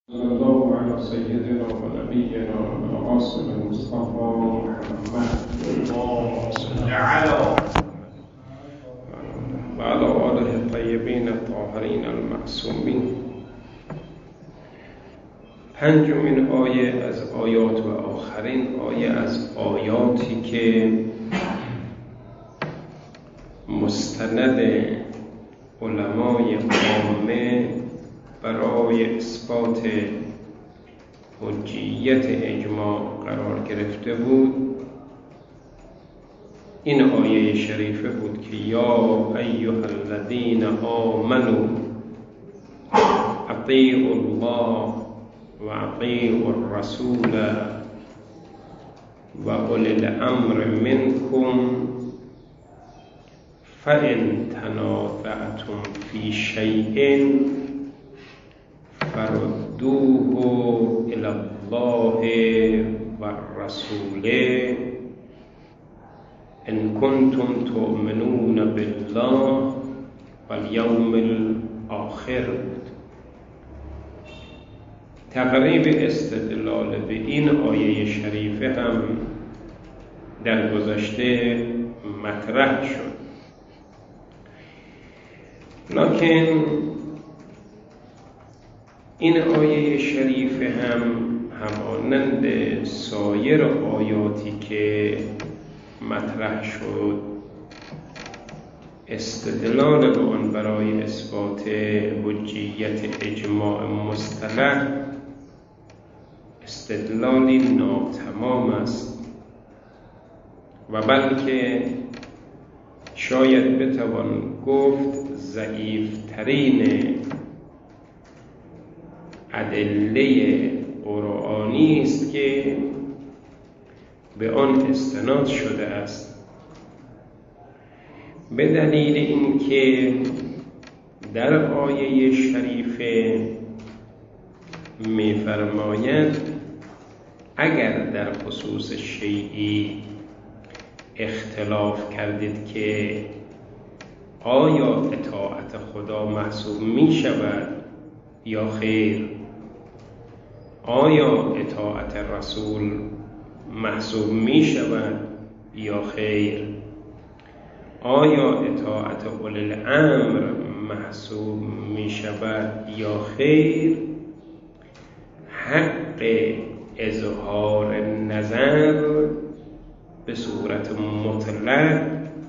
صلى الله على سيدنا ونبينا العاصم المصطفى محمد اللهم صل على وعلى آله الطيبين الطاهرين المعصومين. پنجمین آیه از آیات و آخرین آیه از آیاتی که مستند علمای عامه برای اثبات حجیت اجماع قرار گرفته بود. این آیه شریفه بود که یا ایها الذین آمنوا اطیعوا الله و اطیعوا الرسول و اولی الامر منکم فإن تنازعتم فی شیء فردوه إلى الله والرسول إن كنتم تؤمنون بالله واليوم الآخر. تقریب استدلال به این آیه شریفه هم در گذشته مطرح شد، لکن این آیه شریفه هم همانند سایر آیاتی که مطرح شد استدلال به آن برای اثبات حجیت اجماع مصطلح استدلالی ناتمام است و بلکه شاید بتوان گفت ضعیفترین ادله قرآنی است که به آن استناد شده است، به دلیل اینکه در آیه شریفه می‌فرماید اگر در خصوص شیئی اختلاف کردید که آیا اطاعت خدا محسوب می شود یا خیر، آیا اطاعت رسول محسوب می شود یا خیر، آیا اطاعت اولی الامر محسوب می شود یا خیر، حق اظهار نظر به صورت مطلق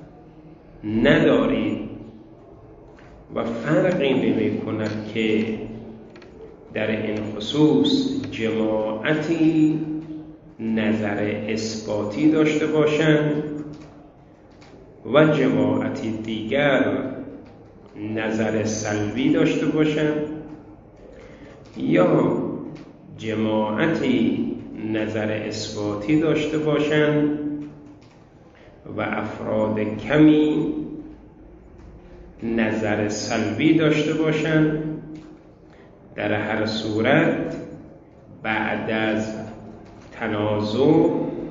ندارید و فرقی نمی کند که در این خصوص جماعتی نظر اثباتی داشته باشند و جماعتی دیگر نظر سلبی داشته باشند، یا جماعتی نظر اثباتی داشته باشند و افراد کمی نظر سلبی داشته باشند. در هر صورت بعد از تنازع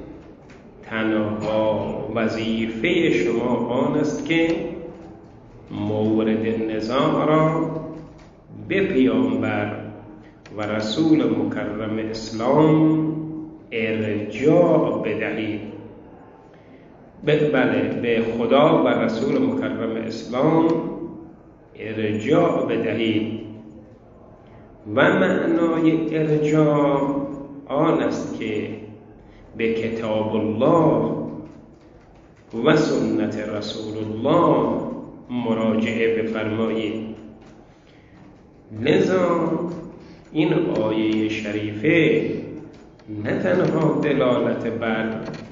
تنها وظیفه شما آن است که مورد نزاع را به پیامبر و رسول مکرم اسلام ارجاع بدهید، بله به خدا و رسول مکرم اسلام ارجاع بدهید. و معنای ارجاع آن است که به کتاب الله و سنت رسول الله مراجعه بفرمایید. لذا این آیه شریفه نه تنها دلالت بر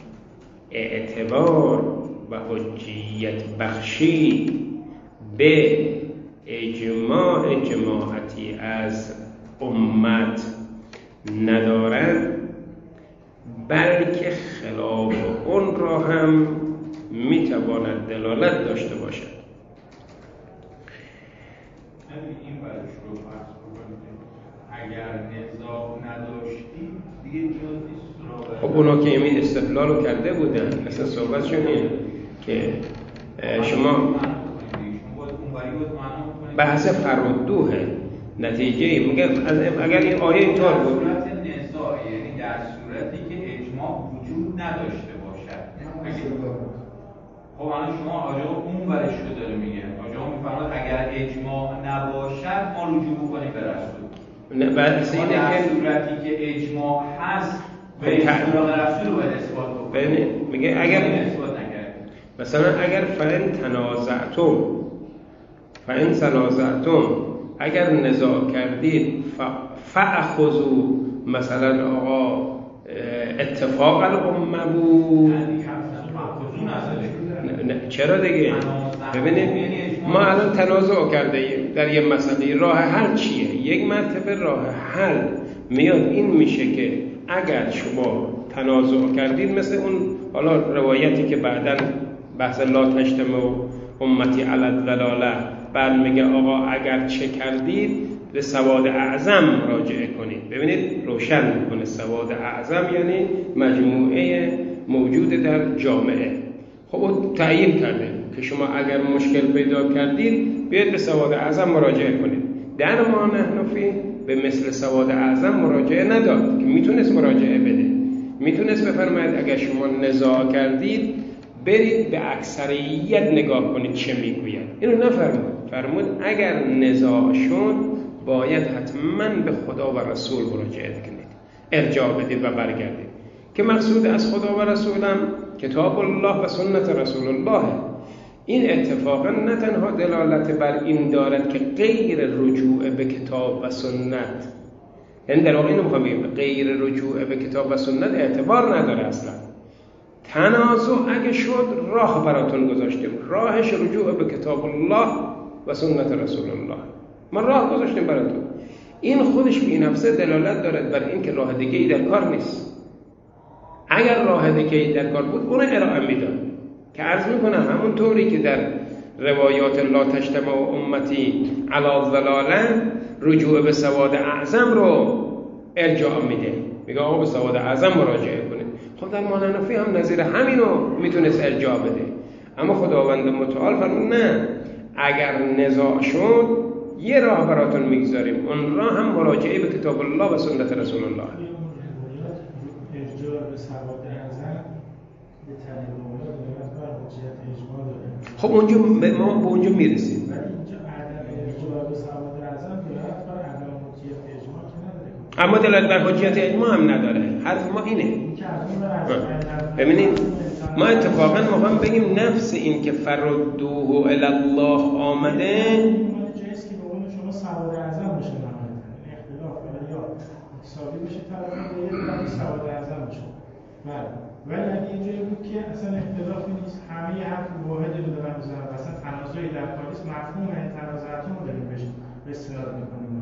اعتبار و حجیت بخشی به اجماع جماعتی از امت ندارد، بلکه خلاف اون را هم میتواند دلالت داشته باشد. این برش رو فرض کنید اگر نزاع نداشتی دیگه نیاز نیست. خب اونا که این استدلال رو کرده بودن، اصلا صحبتشون اینه که شما بحث فردوه نتیجه میگه اگر این آیه اینطور بود صورت نزاع، یعنی در صورتی که اجماع وجود نداشته باشد. خب الان شما آجا اون ورش رو داره میگه، آجا میفرماد اگر اجماع نباشد ما رجوع بکنیم به رسول. نه بس اینه در که صورتی که اجماع هست به سراغ رسول رو باید اثبات بکنیم. میگه اگر اثبات نکردیم مثلا اگر فإن تنازعتم اگر نزاع کردید فأخذوا مثلا آقا اتفاق الامه بود نه چرا دیگه ببینید ما الان تنازع کرده ایم در یه مسئله، راه حل چیه؟ یک مرتبه راه حل میاد این میشه که اگر شما تنازع کردید مثل اون حالا روایتی که بعداً بحث لا تجتمع امتی علی الضلاله بعد میگه آقا اگر چه کردید به سواد اعظم مراجعه کنید. ببینید روشن میکنه سواد اعظم یعنی مجموعه موجود در جامعه. خب اون تعیین کرده که شما اگر مشکل پیدا کردید بیاید به سواد اعظم مراجعه کنید. در ما نحنفی به مثل سواد اعظم مراجعه نداد که میتونست مراجعه بده، میتونست بفرماید اگر شما نزاع کردید برید به اکثریت نگاه کنید چه میگوید. اینو نفرمود، فرمود اگر نزاع شد باید حتما به خدا و رسول مراجعه کنید، ارجاع بدید و برگردید. که مقصود از خدا و رسولم کتاب الله و سنت رسول الله. این اتفاقا نه تنها دلالت بر این دارد که غیر رجوع به کتاب و سنت، یعنی در واقع اینو میخوام بگم غیر رجوع به کتاب و سنت اعتبار نداره اصلا. تنازع اگه شد راه براتون گذاشتیم، راهش رجوع به کتاب الله و سنت رسول الله، ما راه گذاشتیم براتون. این خودش بی نفسه دلالت دارد بر این که راه دیگه ای در کار نیست. اگر راه دیگه ای در کار بود اون ارائه میداد که عرض میکنم همون طوری که در روایات لا تجتمع امتی علی الضلاله رجوع به سواد اعظم رو ارجاع میده، میگه آقا به سواد اعظم مراجعه کنید. خب در ما حنفی هم نظیر همینو میتونست ارجاع بده، اما خداوند متعال فرمود نه، اگر نزاع شد یه راه براتون میگذاریم، اون راه هم مراجعه به کتاب الله و سنت رسول الله. ارجاع به سواد اعظم به طریق اولاد بر حجیت اجماع داره. خب اونجا ما به اونجا میرسیم. ولی اینجا عدم ارجاع به سواد اعظم دلالت بر عدم حجیت اجماع که نداره. اما دلالت بر حجیت اجماع هم نداره. حرف ما اینه. ببینید ما اتفاقا میخوام بگیم نفس این که فردوه الی الله آمده جایست که به اون شما سواد اعظم بشه نمایید. اختلاف یا حسابی بشه طرف دیگه سواد اعظم بشه. بله. ولی اگه اینجوری بود که اصلا اختلافی نیست، همه یه حرف واحدی رو دارن میزنن، اصلا تنازعی در کار نیست، مفهوم این تنازعاتون رو داریم بهش استناد میکنیم.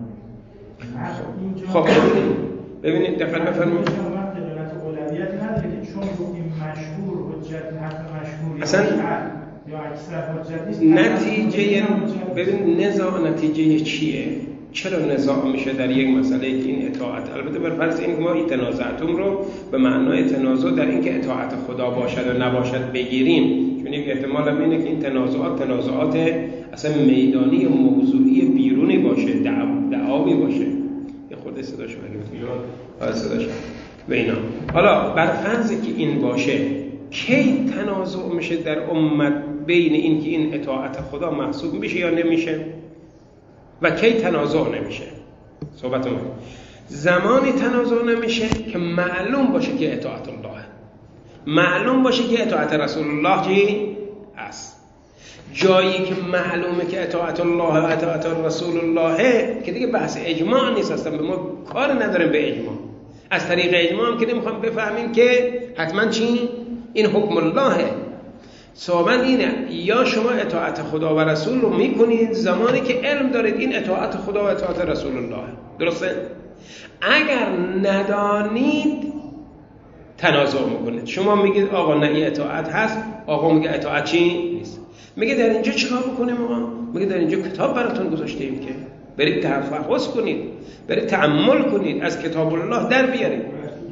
خب ببینید دقت بفرمایید. شما دلالت اولویت نداره که چون گفتیم مشهور حجت حرف مشهور اصلا یا اکثر حجت نیست. نتیجه ببین نزاع نتیجه چیه؟ چرا نزاع میشه در یک مسئله که این اطاعت، البته بر فرض این ما این تنازعتون رو به معنای تنازع در این که اطاعت خدا باشد و نباشد بگیریم، چون یک احتمال هم اینه که این تنازعات اصلا میدانی و موضوعی بیرونی باشه، دعاوی باشه. یه خورده صداشو بگید حالا صداشو به اینا. حالا بر فرض که این باشه کی تنازع میشه در امت بین این که این اطاعت خدا محسوب میشه یا نمیشه و کی تنازع نمیشه؟ صحبت ما زمانی تنازع نمیشه که معلوم باشه که اطاعت الله، معلوم باشه که اطاعت رسول الله چی است. جایی که معلومه که اطاعت الله و اطاعت رسول الله که دیگه بحث اجماع نیست، اصلا به ما کار نداریم به اجماع. از طریق اجماع هم که نمیخوام بفهمیم که حتما چی این حکم اللهه. صحبت اینه یا شما اطاعت خدا و رسول رو میکنید زمانی که علم دارید این اطاعت خدا و اطاعت رسول الله، درسته؟ اگر ندانید تنازع میکنید، شما میگید آقا نه این اطاعت هست، آقا میگه اطاعت چی نیست. میگه در اینجا چیکار بکنیم آقا؟ میگه در اینجا کتاب براتون گذاشتیم که برید تفحص کنید، برید تأمل کنید، از کتاب الله در بیارید.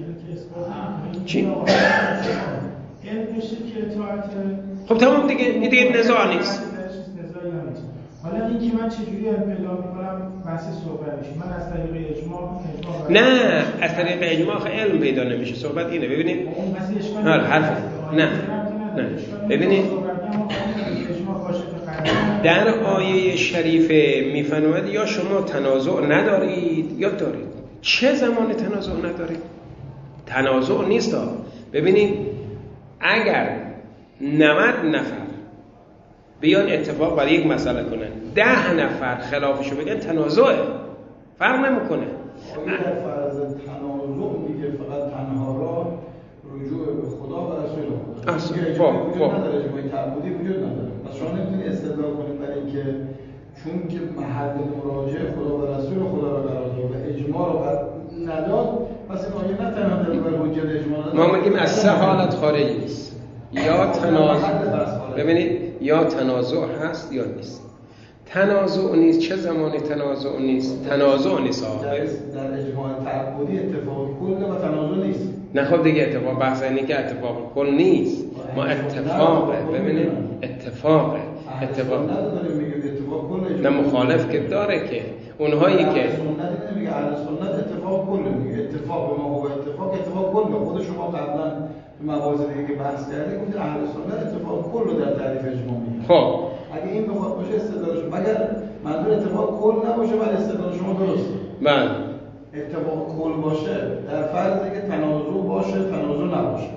چی؟ خب تمام دیگه نزاع نیست. حالا اینکه من چجوری علم پیدا میکنم بحث صحبت میشه. من از طریق اجماع نه، از طریق اجماع علم پیدا نمیشه. صحبت اینه. ببینید اون بحث اشکال حرف نه ببینید در آیه شریفه میفرماید یا شما تنازع ندارید یا دارید. چه زمان تنازع ندارید؟ تنازع نیست ها. ببینید اگر 90 نفر بیان اتفاق برای یک مسئله کنن 10 نفر خلافشو بگن تنازعه، فرق نمیکنه. در فرض تنازع میگه فقط تنها راه رجوع به خدا و رسول خدا. وجود نداره، اجماع تعبدی وجود نداره. پس شما نمیتونید استدلال کنید برای اینکه چون که محل مراجعه خدا و رسول خدا را قرار داد و اجماع را نداد، پس این آیه نه تنها داره بر حجت اجماع نداره. ما میگیم از سه حالت خارج نیست. یا تنازع، ببینید یا تنازع هست یا نیست. تنازع نیست. چه زمانی تنازع نیست؟ تنازع نیست در اجماع تعبدی اتفاق کل و تنازع نیست. نه خب دیگه اتفاق بحث اینه که اتفاق کل نیست. ما اتفاقه، ببینید اتفاقه. اتفاق نداره میگه اتفاق کل. نه مخالف که داره که اونهایی که سنت نمیگه اهل سنت اتفاق کل میگه. اتفاق ما هو اتفاق کل. خود شما قبلا تو مواضع دیگه که بحث کردید گفتید اهل سنت اتفاق کل رو در تعریف اجماع میگه. خب اگه این بخواد باشه استدلالش، مگر منظور اتفاق کل نباشه ولی استدلال شما درسته. بله اتفاق کل باشه در فرضی که تنازع باشه تنازع نباشه.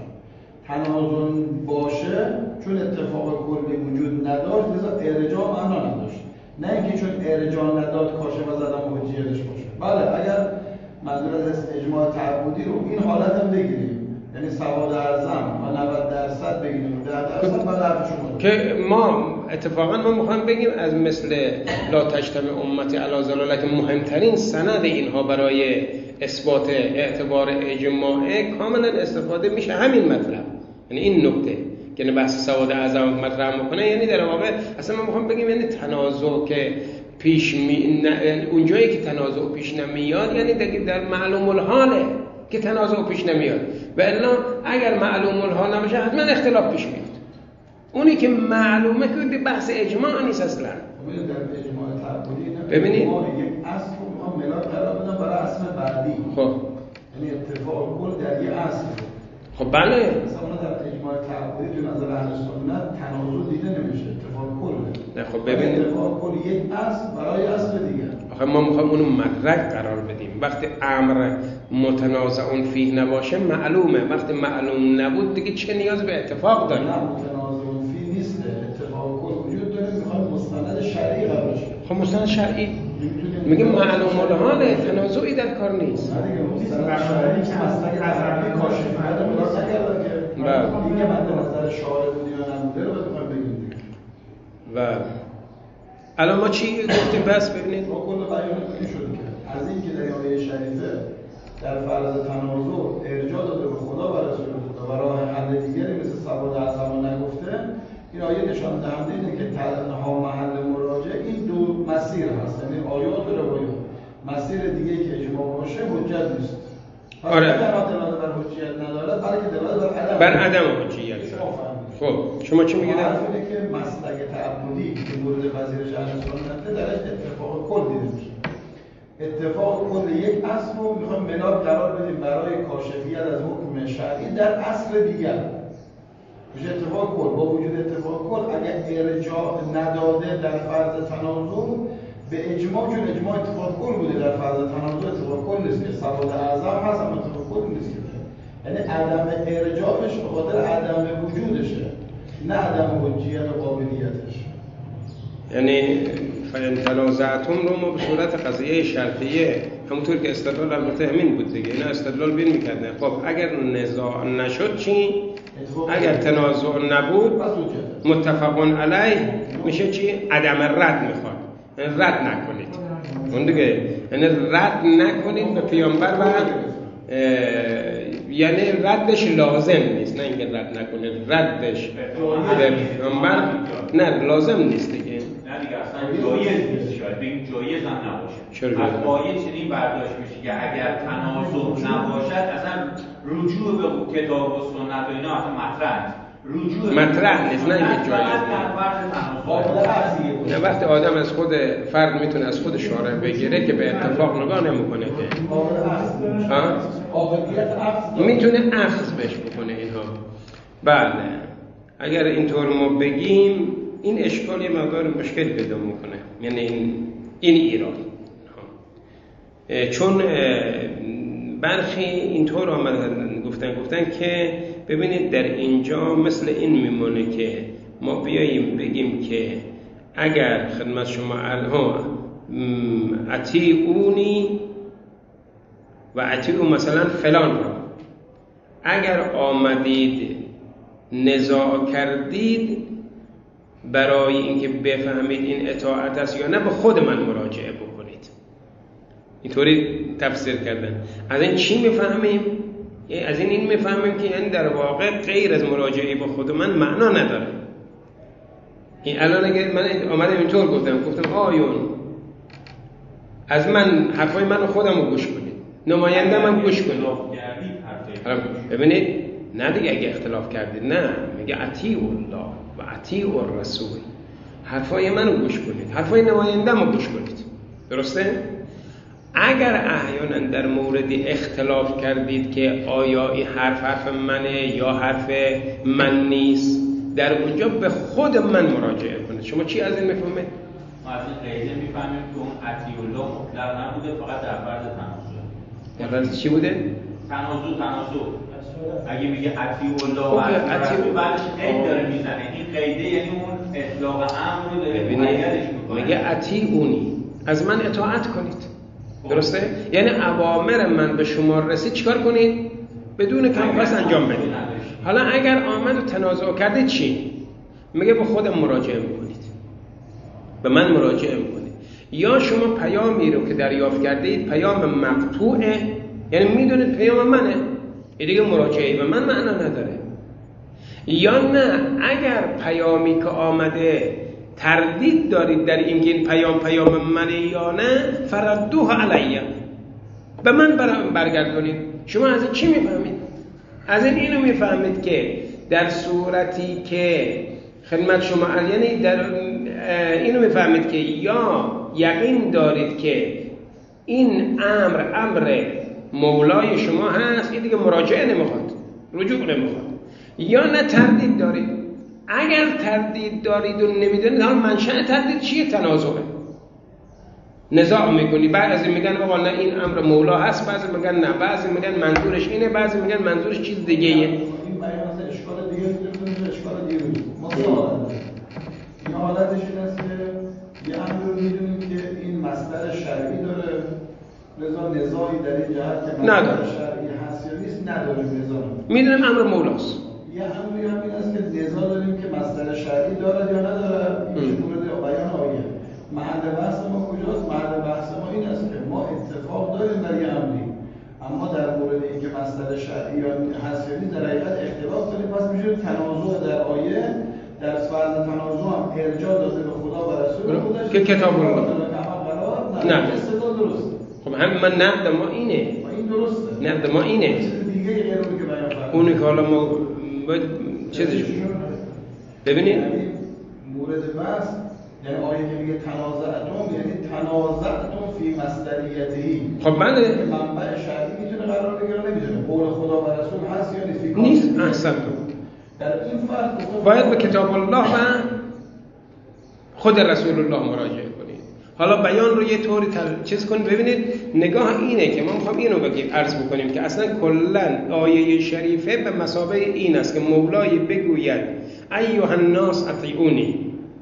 تنازع باشه چون اتفاق کلی وجود نداشت لذا ارجاع معنا نداشت. نه اینکه چون ارجاع نداد کاشف از عدم حجیتش باشه. بله اگر منظور از اجماع تعبدی رو این حالت هم بگیریم، یعنی سواد اعظم و 90% بگیریم 10% بعد حرف شما که ما اتفاقا ما میخوایم بگیم از مثل لا تجتمع امتی علی ضلاله که مهمترین سند اینها برای اثبات اعتبار اجماع کاملا استفاده میشه همین مطلب. یعنی این نکته که بحث سواد اعظم مطرح میکنه، یعنی در واقع اصلا ما میخوام بگیم یعنی تنازع که پیش اونجایی که تنازع پیش نمیاد یعنی در معلوم الحاله که تنازع پیش نمیاد. و الا اگر معلوم الحال نباشه حتما اختلاف پیش میاد. اونی که معلومه که بحث اجماع نیست اصلا. ببینید در اجماع تعبدی ببینید ما یک اصل رو میخوام ملاک قرار بدم برای اصل بعدی. خب یعنی اتفاق کل در یک اصل. خب بله مثلا در اجماع تعبدی تو نظر اهل سنت تنازع دیده نمیشه، اتفاق کله. نه خب ببینید اتفاق کل یک اصل برای اصل دیگه. آخه ما میخوایم اونو مدرک قرار بدیم. وقتی امر متنازع فیه نباشه معلومه، وقتی معلوم نبود دیگه چه نیاز به اتفاق داره؟ نه متنازع فیه نیست، اتفاق کل وجود داره، میخوام مستند شرعی قرار بشه. خب مستند شرعی میگه معلوم الحاله، تنازعی در کار نیست. نه دیگه مستند شرعی که مسلک تعبدی کاشف کرده خلاص نکردن که دیگه مد نظر شارع بودی یا نبوده رو بخوام بگیم دیگه. و الان ما چی گفتیم پس ببینید؟ با کل بیان این شد که از این که در آیه شریفه در فرض تنازع ارجاع داده به خدا و رسول خدا و راه حل دیگری مثل سواد اعظم نگفته، این آیه نشان دهنده اینه که تنها محل مراجعه این دو مسیر هست، یعنی آیات و روایات. مسیر دیگه که اجماع باشه حجت نیست. آره. نه دلالت بر حجیت نداره بلکه دلالت بر عدم حجیت. خب شما چی میگید؟ حرف اینه که مسلک تعبدی که مورد پذیرش اهل سنت درش اتفاق کل دیده میشه. اتفاق کل یک اصل رو میخوایم ملاک قرار بدیم برای کاشفیت از حکم شرعی در اصل دیگر. میشه اتفاق کل. با وجود اتفاق کل اگر ارجاع نداده در فرض تنازع به اجماع، چون اجماع اتفاق کل بوده در فرض تنازع اتفاق کل نیست که سواد اعظم هست اما اتفاق کل نیست که، یعنی عدم ارجاعش به خاطر عدم وجودشه نه عدم حجیت و قابلیتش. یعنی فین تنازعتم رو ما به صورت قضیه شرطیه همونطور که استدلال البته همین بود دیگه، اینا استدلال بین میکردن. خب اگر نزاع نشد چی؟ اگر تنازع نبود متفقون علیه میشه چی؟ عدم رد میخواد، یعنی رد نکنید اون دیگه، یعنی رد نکنید به پیامبر و یعنی ردش لازم نیست، نه اینکه رد نکنید، ردش به پیامبر نه لازم نیست دیگه. نه دیگه اصلا جایز نیست، شاید بگیم جایز هم نباشه. از آیه چنین برداشت میشه که اگر تنازع نباشد اصلا رجوع به کتاب و سنت و اینا اصلا مطرح نیست. مطرح نیست، نه اینکه جایز نیست. نه وقتی آدم از خود فرد میتونه از خود شارع بگیره که به اتفاق نگاه نمیکنه که میتونه اخذ بهش بکنه اینها. بله اگر اینطور ما بگیم این اشکال یه مقدار مشکل پیدا میکنه، یعنی این ایراد، چون برخی اینطور آمدن گفتن که ببینید در اینجا مثل این میمونه که ما بیاییم بگیم که اگر خدمت شما اطیعونی و اطیعو مثلا فلان را، اگر آمدید نزاع کردید برای اینکه بفهمید این اطاعت است یا نه به خود من مراجعه بکنید. اینطوری تفسیر کردن. از این چی میفهمیم؟ از این میفهمیم که یعنی در واقع غیر از مراجعه با خود من معنا نداره. این الان اگه من آمدم اینطور گفتم آیون از من حرفای من خودم رو گوش کنید، نماینده من گوش کنید. ببینید نه دیگه اگه اختلاف کردید، نه میگه اطیعوا الله و اطیعوا الرسول، حرفای من رو گوش کنید، حرفای نماینده رو گوش کنید. درسته؟ اگر احیانا در موردی اختلاف کردید که آیا این حرف منه یا حرف من نیست، در اونجا به خود من مراجعه کنید. شما چی از این میفهمید؟ ما از این قیده میفهمیم که اون اطیع الله مطلق نبوده، فقط در فرض تنازع. در فرض چی بوده؟ تنازع. اگه میگه اطیع الله و اطیع بعدش قید داره میزنه، این قیده یعنی اون اطلاق امر رو داره مقیدش میکنه. میگه اطیعونی، از من اطاعت کنید. درسته؟ یعنی اوامر من به شما رسید چیکار کنید؟ بدون کم پس انجام بدید. حالا اگر آمد و تنازع کرده چی؟ میگه به خودم مراجعه میکنید، به من مراجعه میکنید. یا شما پیامی رو که دریافت کردید پیام مقطوعه، یعنی میدونید پیام منه، این دیگه مراجعه به من معنا نداره. یا نه اگر پیامی که آمده تردید دارید در اینکه این پیام منه یا نه، فردوه علیه، به من برگردونید. شما از این چی میفهمید؟ از اینو میفهمید که در صورتی که خدمت شما یعنی در اینو میفهمید که یا یقین دارید که این امر مولای شما هست، این دیگه مراجعه نمیخواد، رجوع نمیخواد. یا نه تردید دارید. اگر تردید دارید و نمیدونید حالا منشأ تردید چیه؟ تنازعه، نزاع میکنی. بعضی میگن آقا نه این امر مولا هست، بعضی میگن نه، بعضی میگن منظورش اینه، بعضی میگن منظورش چیز دیگه ایه. این بیان اشکال دیگه میتونه اشکال دیگه ما این حالتش این است که یه امر رو میدونیم که این مصدر شرعی داره، لذا نزاعی در این جهت که مصدر شرعی هست یا نیست نداره. نزاع میدونیم امر مولاست. یه امری هم این است که نزاع داریم که مصدر شرعی دارد یا نداره. این مورد بیان آیه. محل بحث ما کجاست؟ محل بحث ما این است که ما اتفاق داریم در یه امری، اما در مورد اینکه مصدر شرعی یا هست یا نیست در حقیقت اختلاف داریم. پس میشه تنازع در آیه در فرض تنازع هم ارجاع داده به خدا و رسول خودش که کتاب الله نه استدلال درسته. خب هم من نقد ما اینه، این درسته، نقد ما اینه. دیگه غیر اونی که بیان فرمودید اونی که حالا ما باید چیزش ببینید مورد بحث یعنی آیه که میگه تنازعتم، یعنی تنازعتم فی مصدریته. خب بله، منبع شرعی میتونه قرار بگیره نمیدونه، قول خدا و رسول هست یا نیست. احسن. در این فرض باید به کتاب الله و خود رسول الله مراجعه کنید. حالا بیان رو یه طوری چیز کنید. ببینید نگاه اینه که ما میخوام اینو بگیم عرض بکنیم که اصلا کلا آیه شریفه به مثابه این است که مولای بگوید ایها الناس اطیعونی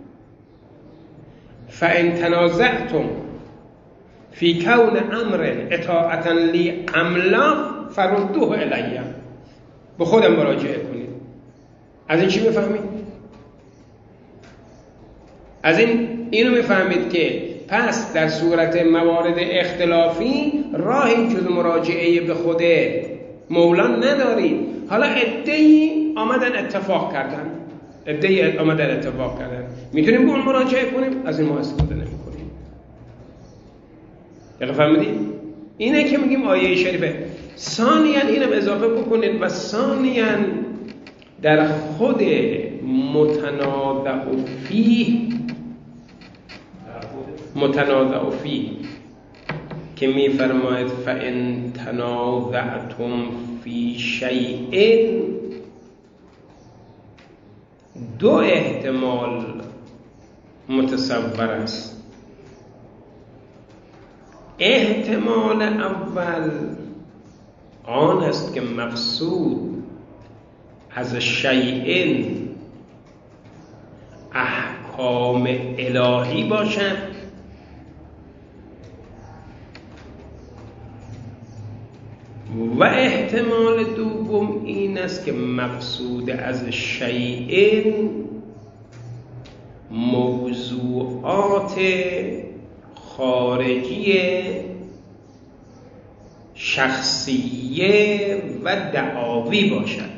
فان تنازعتم فی کون امر اطاعتا لی املا فردوه الی، به خودم مراجعه کنید. از این چی میفهمید؟ از اینو میفهمید که پس در صورت موارد اختلافی راهی جز مراجعه به خود مولا ندارید. حالا عده‌ای آمدن اتفاق کردن، میتونیم به اون مراجعه کنیم، از این ما استفاده نمی‌کنیم. یعنی فهمیدید؟ اینه که میگیم آیه شریفه. ثانیاً اینم اضافه بکنید و ثانیاً در خود متنازع فیه که می فرماید فَإِن تَنَازَعْتُمْ فِي شَیْءٍ، دو احتمال متصور است. احتمال اول آن است که مقصود از شیء احکام الهی باشد، و احتمال دوم این است که مقصود از شیء موضوعات خارجی شخصیه و دعاوی باشد.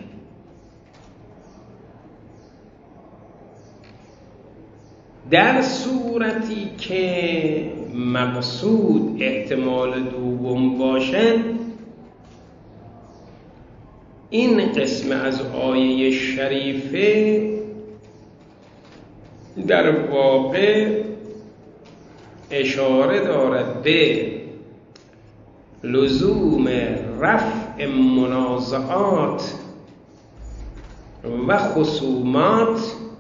در صورتی که مقصود احتمال دوم باشد، این قسم از آیه شریفه در واقع اشاره دارد به لزوم رفع منازعات و خصومات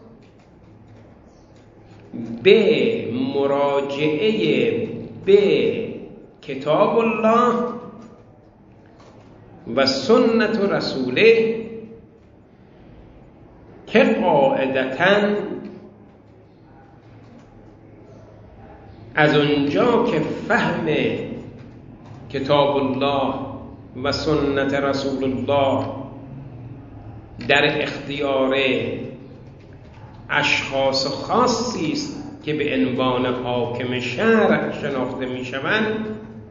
به مراجعه به کتاب الله و سنت رسوله، که قاعدتاً از اونجا که فهم کتاب الله و سنت رسول الله در اختیار اشخاص خاصی است که به عنوان حاکم شرع شناخته می شوند،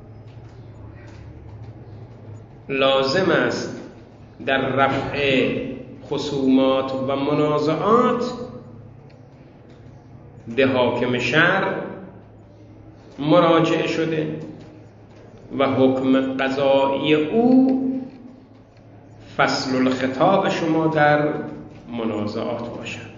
لازم است در رفع خصومات و منازعات به حاکم شرع مراجعه شده و حکم قضایی او فصل الخطاب شما در منازعات باشد.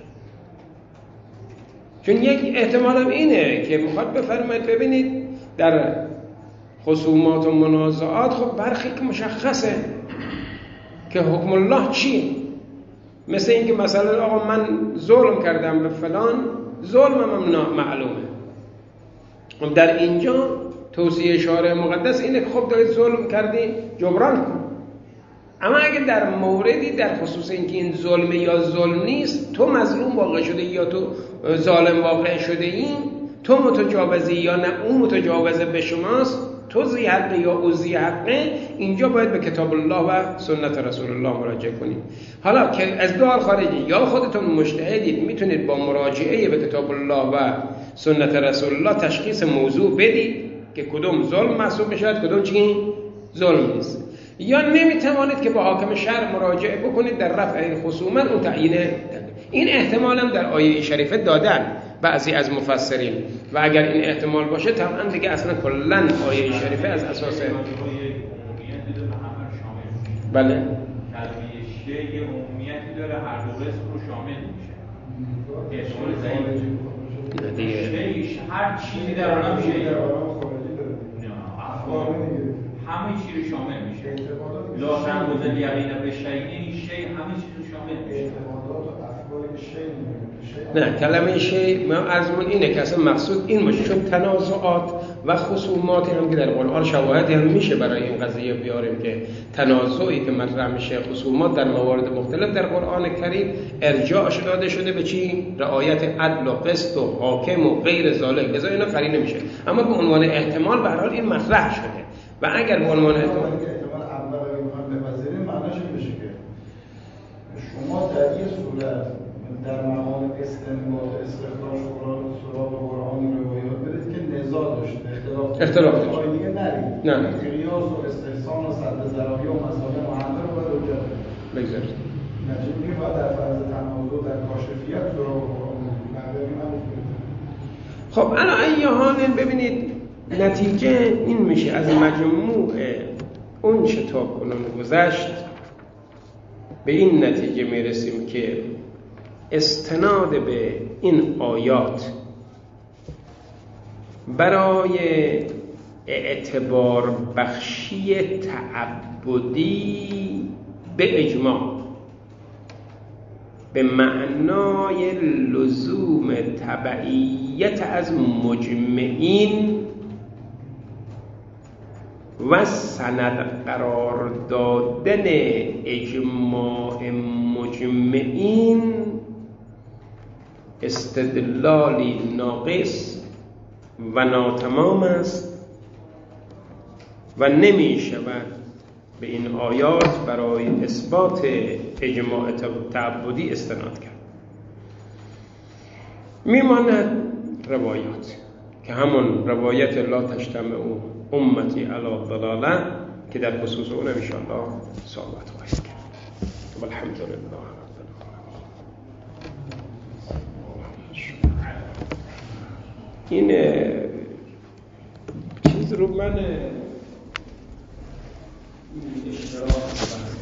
چون یک احتمال هم اینه که میخواد بفرماید ببینید در خصومات و منازعات خب برخی که مشخصه که حکم الله چیه، مثل این که مثلا آقا من ظلم کردم به فلان، ظلمم معلومه. در اینجا توصیه شارع مقدس اینه که خب دارید ظلم کردی جبران کن. اما اگه در موردی در خصوص اینکه این ظلمه یا ظلم نیست، تو مظلوم واقع شده یا تو ظالم واقع شده این، تو متجاوزی یا نه اون متجاوزه به شماست، تو ذی حقه یا او ذی حقه، اینجا باید به کتاب الله و سنت رسول الله مراجعه کنید. حالا که از دو حال خارجی، یا خودتون مجتهدید میتونید با مراجعه به کتاب الله و سنت رسول الله تشخیص موضوع بدید که کدوم ظلم محسوب میشود کدوم چی ظلم نیست، یا نمیتوانید که با حاکم شرع مراجعه بکنید در رفع این خصومت و تعیین. این احتمال هم در آیه شریفه دادن بعضی از مفسرین، و اگر این احتمال باشه طبعا دیگه اصلا کلا آیه شریفه از اساس بله کلمه شیء عمومیتی داره، هر دو قسم رو شامل میشه. احتمال ضعیف دیگه هر چیزی در عالم شیء همه چی رو شامل میشه. لا تنقض الیقین بشیء، این شیء همه چیز رو شامل میشه. نه کلمه شیء ما ارزمون اینه که اصلا مقصود این باشه، چون تنازعات و خصوماتی هم که در قرآن شواهدی هم میشه برای این قضیه بیاریم که تنازعی که مطرح میشه، خصومات در موارد مختلف در قرآن کریم ارجاعش داده شده به چی؟ رعایت عدل و قسط و حاکم و غیر ظالم، لذا اینا قرینه میشه. اما به عنوان احتمال به هر حال این مطرح شده، و اگر به عنوان احتمال اول اگه میخوایم بپذیریم معناش این بشه که شما در یه صورت در مقام استنباط استخراج سراغ قرآن روایات برید که نزاع داشته، اختلاف داشته، جای دیگه نرید. نه قیاس و استحسان و سد ذرایع و مسائل مهمه رو باید اونجا بگذارید. نجیب میگه باید در فرض تنازع در کاشفیت سراغ قرآن خب الان ای حال ببینید نتیجه این میشه از مجموع اون چه تا کنون گذشت به این نتیجه میرسیم که استناد به این آیات برای اعتبار بخشی تعبدی به اجماع به معنای لزوم تبعیت از مجمعین و سند قرار دادن اجماع مجمعین استدلالی ناقص و ناتمام است و نمی شود به این آیات برای اثبات اجماع تعبدی استناد کرد. میماند روایات که همون روایت لا تجتمع امتی علی ضلاله که در خصوص اون ان شاء الله صحبت خواهیم کرد. والحمد لله رب العالمین. این چیز رو من اشتراک